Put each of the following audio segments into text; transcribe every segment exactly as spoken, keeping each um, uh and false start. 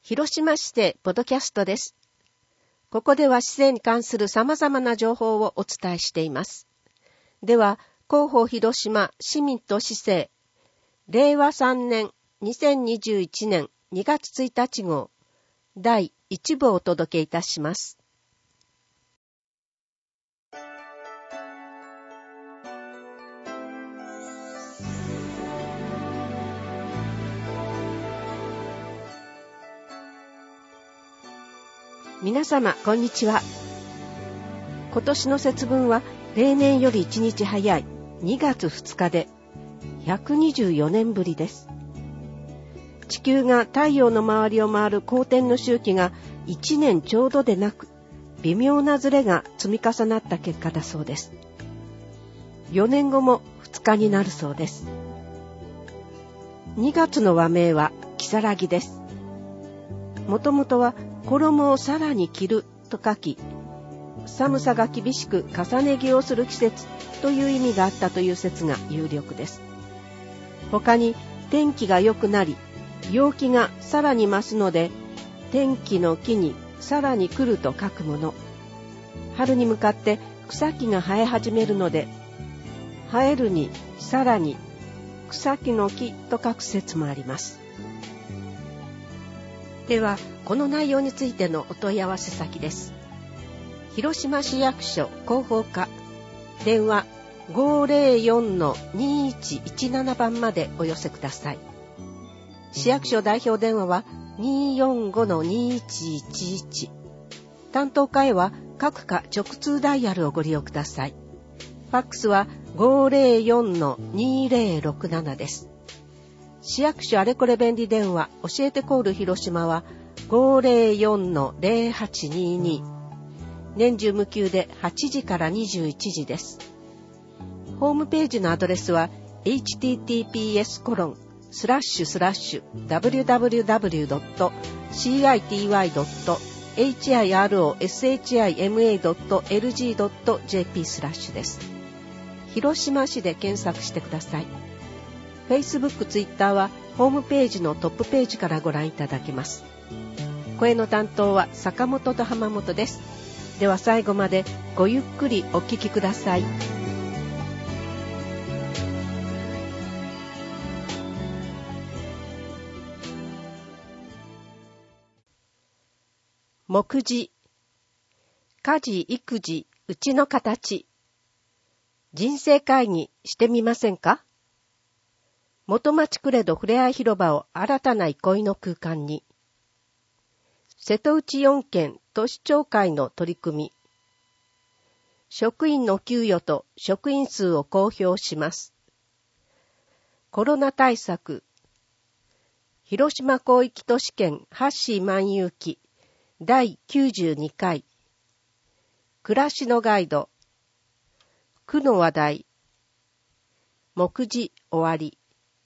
広島市でポッドキャストです。ここでは市政に関する様々な情報をお伝えしています。では、広報広島市民と市政、れいわさんねんにせんにじゅういちねんにがつついたち号、だいいち部をお届けいたします。皆様、こんにちは。今年の節分は例年よりいちにち早いにがつふつかでひゃくにじゅうよねんぶりです。地球が太陽の周りを回る公転の周期がいちねんちょうどでなく、微妙なズレが積み重なった結果だそうです。よねんごもふつかになるそうです。にがつの和名は如月です。もともとは衣をさらに着ると書き、寒さが厳しく重ね着をする季節という意味があったという説が有力です。他に天気が良くなり、陽気がさらに増すので、天気の木にさらに来ると書くもの。春に向かって草木が生え始めるので、生えるにさらに草木の木と書く説もあります。では、この内容についてのお問い合わせ先です。広島市役所広報課、電話 ごーぜろよんのにいちいちなな 番までお寄せください。市役所代表電話は にーよんごのにいちいちいち。担当課へは各課直通ダイヤルをご利用ください。ファックスは ごーぜろよんのにーぜろろくなな です。市役所あれこれ便利電話教えてコール広島は ごーぜろよんのぜろはちにーにー。年中無休ではちじからにじゅういちじです。ホームページのアドレスは エイチティーティーピーエスコロンスラッシュスラッシュダブリューダブリューダブリュードットシーアイティーワイドットエイチアイアールオーエスエイチアイエムエードットエルジードットジェーピー スラッシュです。広島市で検索してください。Facebook、Twitter はホームページのトップページからご覧いただけます。声の担当は坂本と浜本です。では最後までごゆっくりお聞きください。目次、家事育児うちの形、人生会議してみませんか？元町クレドふれあい広場を新たな憩いの空間に。瀬戸内よんけん都市町会の取り組み。職員の給与と職員数を公表します。コロナ対策。広島広域都市圏ハッシー漫遊記だいきゅうじゅうにかい。暮らしのガイド。区の話題。目次終わり。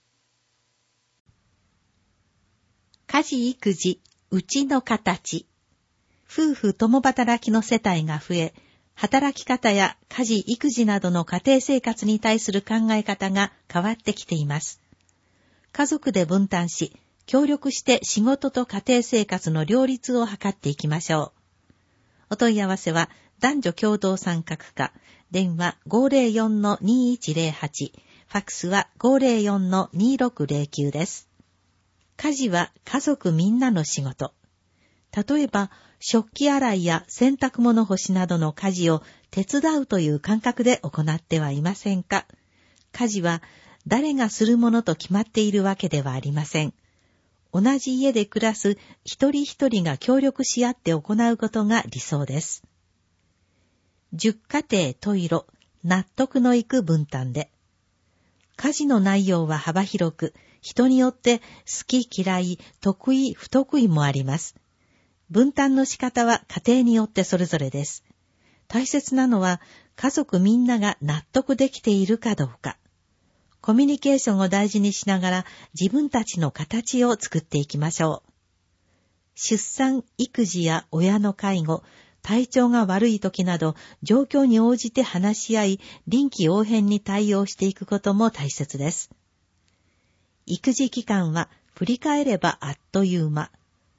家事育児うちの形。夫婦共働きの世帯が増え、働き方や家事育児などの家庭生活に対する考え方が変わってきています。家族で分担し、協力して仕事と家庭生活の両立を図っていきましょう。お問い合わせは男女共同参画課、電話 ごーぜろよんのにいちぜろはち、ファックスは ごーぜろよんのにーろくぜろきゅうです。家事は家族みんなの仕事。例えば、食器洗いや洗濯物干しなどの家事を手伝うという感覚で行ってはいませんか？家事は誰がするものと決まっているわけではありません。同じ家で暮らす一人一人が協力し合って行うことが理想です。十家庭十色、納得のいく分担で。家事の内容は幅広く、人によって好き嫌い、得意不得意もあります。分担の仕方は家庭によってそれぞれです。大切なのは家族みんなが納得できているかどうか。コミュニケーションを大事にしながら自分たちの形を作っていきましょう。出産、育児や親の介護、体調が悪い時など状況に応じて話し合い、臨機応変に対応していくことも大切です。育児期間は振り返ればあっという間。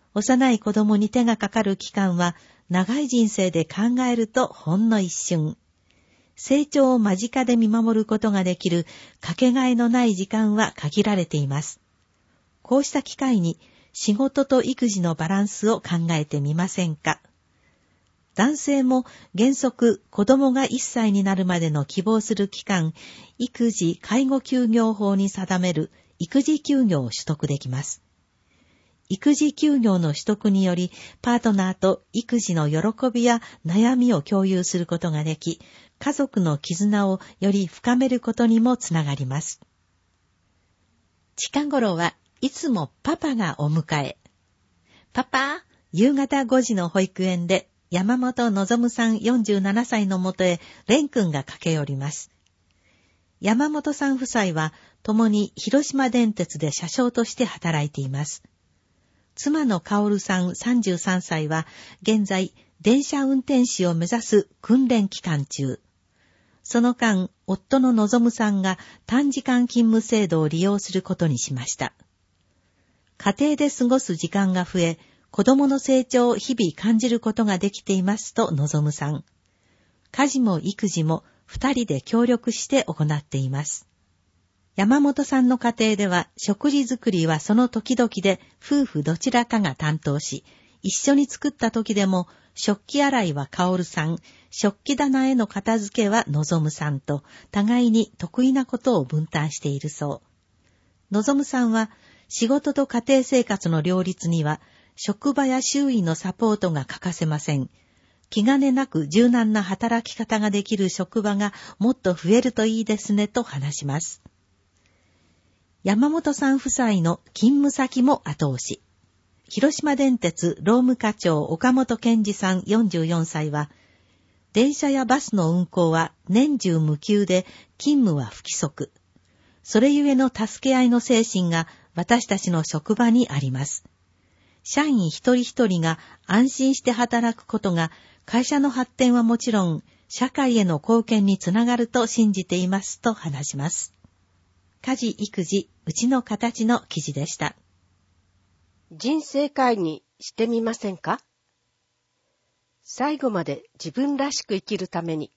幼い子供に手がかかる期間は長い人生で考えるとほんの一瞬。成長を間近で見守ることができるかけがえのない時間は限られています。こうした機会に仕事と育児のバランスを考えてみませんか。男性も原則子供がいっさいになるまでの希望する期間、育児介護休業法に定める育児休業を取得できます。育児休業の取得により、パートナーと育児の喜びや悩みを共有することができ、家族の絆をより深めることにもつながります。近頃はいつもパパがお迎え。パパ、夕方ごじの保育園で山本望さんよんじゅうななさいのもとへ蓮くんが駆け寄ります。山本さん夫妻は共に広島電鉄で車掌として働いています。妻の薫さんさんじゅうさんさいは現在電車運転士を目指す訓練期間中。その間、夫の望さんが短時間勤務制度を利用することにしました。家庭で過ごす時間が増え、子供の成長を日々感じることができていますと望さん。家事も育児も二人で協力して行っています。山本さんの家庭では食事作りはその時々で夫婦どちらかが担当し、一緒に作った時でも食器洗いは薫さん、食器棚への片付けは望さんと互いに得意なことを分担しているそう。望さんは仕事と家庭生活の両立には職場や周囲のサポートが欠かせません。気兼ねなく柔軟な働き方ができる職場がもっと増えるといいですねと話します。山本さん夫妻の勤務先も後押し。広島電鉄労務課長岡本健二さんよんじゅうよんさいは、電車やバスの運行は年中無休で勤務は不規則。それゆえの助け合いの精神が私たちの職場にあります。社員一人一人が安心して働くことが会社の発展はもちろん社会への貢献につながると信じていますと話します。家事育児うちの形の記事でした。 人生会議してみませんか？最後まで自分らしく生きるために。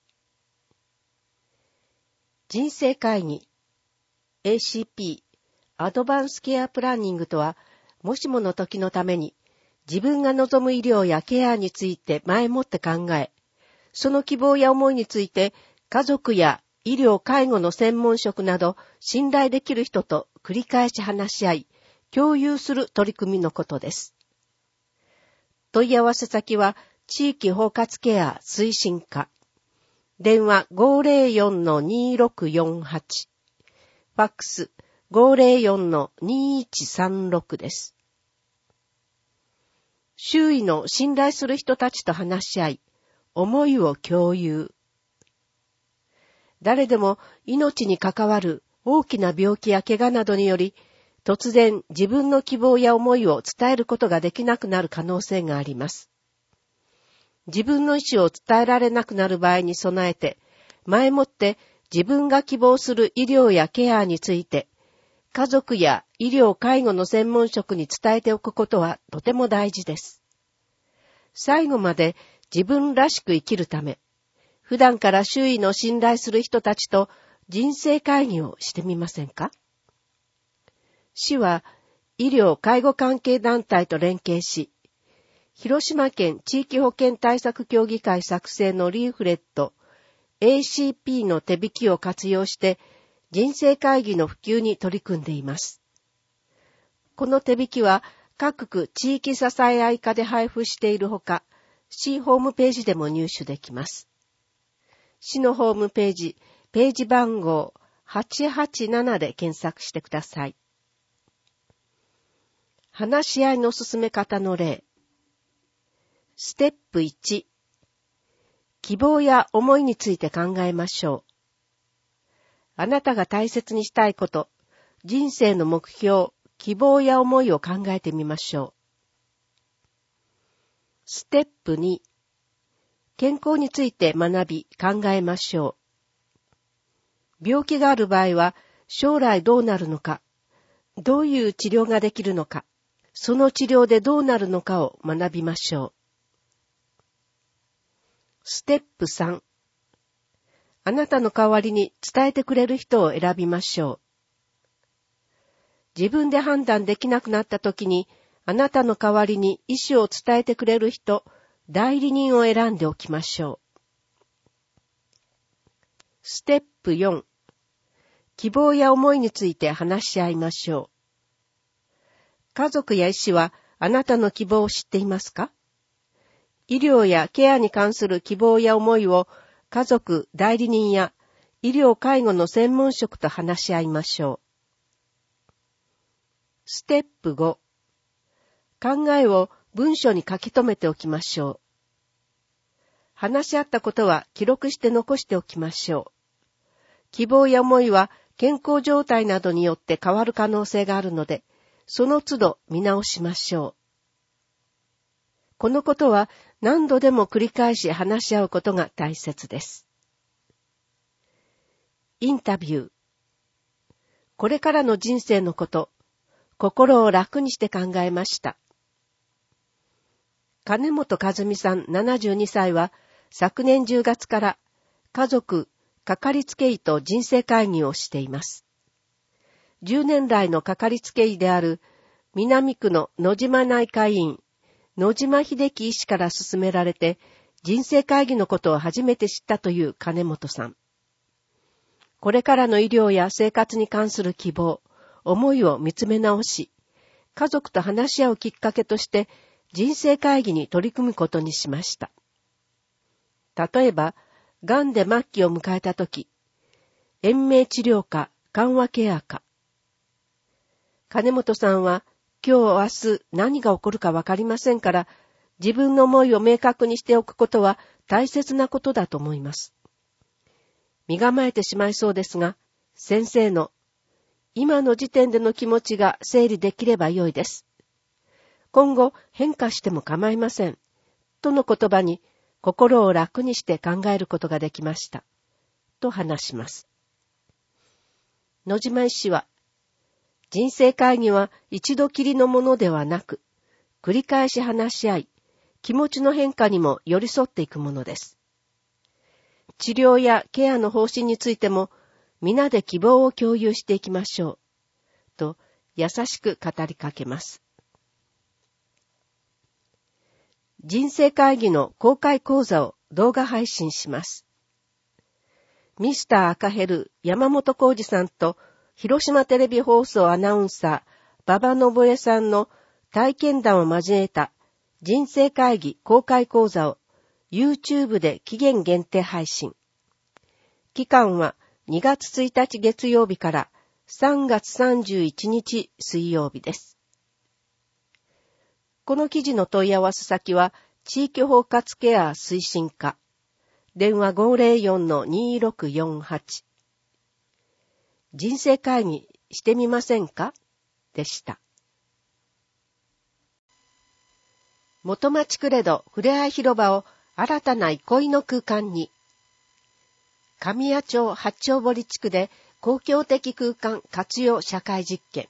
人生会議 エーシーピー アドバンスケアプランニングとは、もしもの時のために自分が望む医療やケアについて前もって考え、その希望や思いについて家族や医療介護の専門職など信頼できる人と繰り返し話し合い、共有する取り組みのことです。問い合わせ先は地域包括ケア推進課。電話 ごーぜろよんのにーろくよんはち。ファックス ごーぜろよんのにーいちさんろく です。周囲の信頼する人たちと話し合い、思いを共有。誰でも命に関わる大きな病気や怪我などにより、突然自分の希望や思いを伝えることができなくなる可能性があります。自分の意思を伝えられなくなる場合に備えて、前もって自分が希望する医療やケアについて、家族や医療介護の専門職に伝えておくことはとても大事です。最後まで自分らしく生きるため、普段から周囲の信頼する人たちと人生会議をしてみませんか？市は医療介護関係団体と連携し、広島県地域保健対策協議会作成のリーフレット エーシーピー の手引きを活用して人生会議の普及に取り組んでいます。この手引きは各区地域支え合い課で配布しているほか、市ホームページでも入手できます。市のホームページ、ページ番号はちはちななで検索してください。話し合いの進め方の例。ステップいち、希望や思いについて考えましょう。あなたが大切にしたいこと、人生の目標、希望や思いを考えてみましょう。ステップに、健康について学び考えましょう。病気がある場合は将来どうなるのか、どういう治療ができるのか、 その治療でどうなるのかを学びましょう。ステップさん、あなたの代わりに伝えてくれる人を選びましょう。自分で判断できなくなった時に、あなたの代わりに意思を伝えてくれる人、代理人を選んでおきましょう。ステップよん、希望や思いについて話し合いましょう。家族や医師はあなたの希望を知っていますか？医療やケアに関する希望や思いを家族、代理人や医療介護の専門職と話し合いましょう。ステップご、考えを文書に書き留めておきましょう。話し合ったことは記録して残しておきましょう。希望や思いは健康状態などによって変わる可能性があるので、その都度見直しましょう。このことは何度でも繰り返し話し合うことが大切です。インタビュー。これからの人生のこと、心を楽にして考えました。金本和美さんななじゅうにさいは昨年じゅうがつから家族、かかりつけ医と人生会議をしています。じゅうねん来のかかりつけ医である南区の野島内科医院、野島秀樹医師から勧められて人生会議のことを初めて知ったという金本さん。これからの医療や生活に関する希望、思いを見つめ直し、家族と話し合うきっかけとして人生会議に取り組むことにしました。例えば、がんで末期を迎えたとき、延命治療か緩和ケアか。金本さんは、今日明日何が起こるかわかりませんから、自分の思いを明確にしておくことは大切なことだと思います。身構えてしまいそうですが、先生の、今の時点での気持ちが整理できればよいです。今後変化しても構いません。との言葉に心を楽にして考えることができました。と話します。野島医師は、人生会議は一度きりのものではなく、繰り返し話し合い、気持ちの変化にも寄り添っていくものです。治療やケアの方針についても、皆で希望を共有していきましょう。と、優しく語りかけます。人生会議の公開講座を動画配信します。ミスター赤ヘル山本浩二さんと広島テレビ放送アナウンサー馬場信江さんの体験談を交えた人生会議公開講座を YouTube で期限限定配信。期間はにがつついたち月曜日からさんがつさんじゅういちにち水曜日です。この記事の問い合わせ先は、地域包括ケア推進課。電話 ごーぜろよんのにーろくよんはち。人生会議してみませんかでした。元町クレドふれあい広場を新たな憩いの空間に。神谷町八丁堀地区で公共的空間活用社会実験。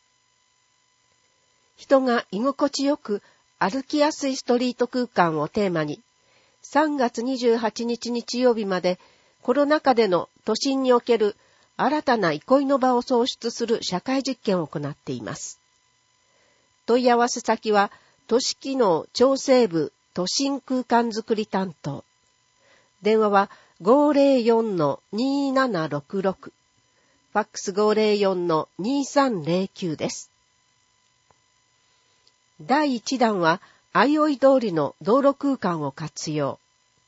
人が居心地よく歩きやすいストリート空間をテーマに、さんがつにじゅうはちにち日曜日までコロナ禍での都心における新たな憩いの場を創出する社会実験を行っています。問い合わせ先は、都市機能調整部都心空間づくり担当。電話は ごーぜろよんのにーななろくろく。ファックス ごーぜろよんのにーさんぜろきゅうです。だいいちだんは、相生通りの道路空間を活用。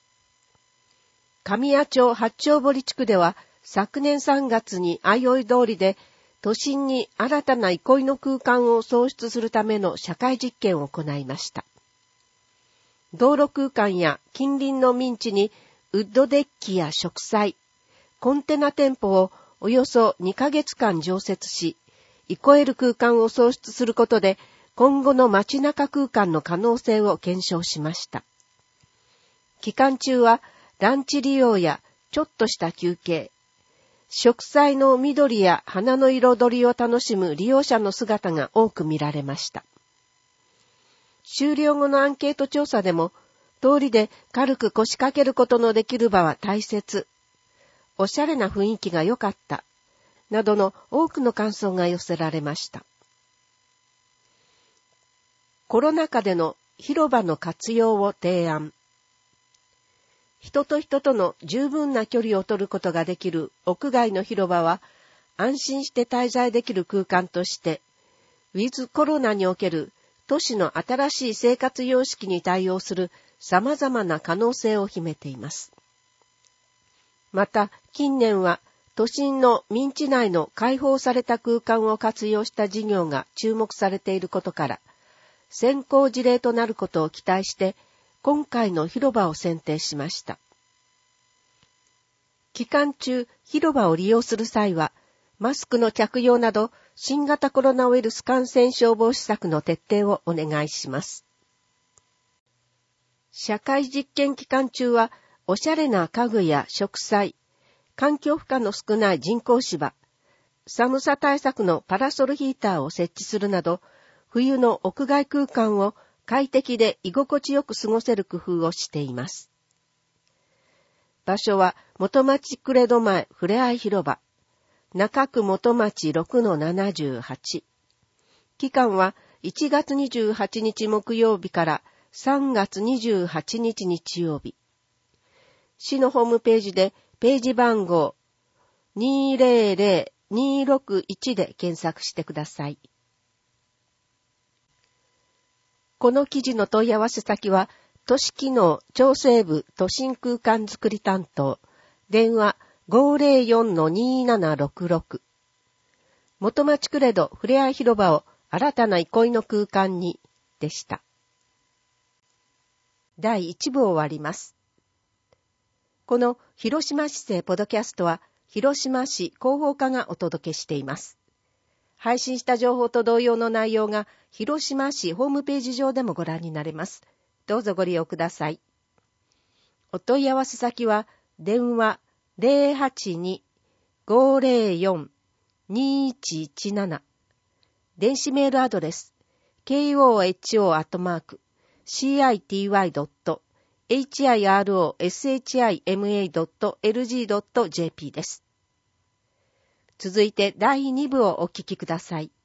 神谷町八丁堀地区では、昨年さんがつに相生通りで、都心に新たな憩いの空間を創出するための社会実験を行いました。道路空間や近隣の民地にウッドデッキや植栽、コンテナ店舗をおよそにかげつかん常設し、憩える空間を創出することで、今後の街中空間の可能性を検証しました。期間中はランチ利用やちょっとした休憩、植栽の緑や花の彩りを楽しむ利用者の姿が多く見られました。 終了後のアンケート調査でも、通りで軽く腰掛けることのできる場は大切。おしゃれな雰囲気が良かった。などの多くの感想が寄せられました。コロナ禍での広場の活用を提案。人と人との十分な距離を取ることができる屋外の広場は、安心して滞在できる空間として、ウィズコロナにおける都市の新しい生活様式に対応する様々な可能性を秘めています。また、近年は都心の民地内の開放された空間を活用した事業が注目されていることから、先行事例となることを期待して、今回の広場を選定しました。期間中、広場を利用する際は、マスクの着用など、新型コロナウイルス感染症防止策の徹底をお願いします。社会実験期間中は、おしゃれな家具や植栽、環境負荷の少ない人工芝、寒さ対策のパラソルヒーターを設置するなど、冬の屋外空間を快適で居心地よく過ごせる工夫をしています。場所は元町クレド前ふれあい広場、中区元町 ろくのななじゅうはち。期間はいちがつにじゅうはちにち木曜日からさんがつにじゅうはちにち日曜日。市のホームページでページ番号 にーぜろぜろにーろくいち で検索してください。この記事の問い合わせ先は、都市機能調整部都心空間づくり担当、電話 ごーぜろよんのにーななろくろく。元町クレドふれあい広場を新たな憩いの空間に、でした。だいいち部を終わります。この広島市政ポドキャストは、広島市広報課がお届けしています。配信した情報と同様の内容が広島市ホームページ上でもご覧になれます。どうぞご利用ください。お問い合わせ先は電話 ゼロはちに ごーぜろよん にーいちいちなな 電子メールアドレス ケーオーエイチオー アットマーク シーアイティーワイ ドット エイチアイアールオーエスエイチアイエムエー ドット エルジー ドット ジェーピー です。続いてだいに部をお聞きください。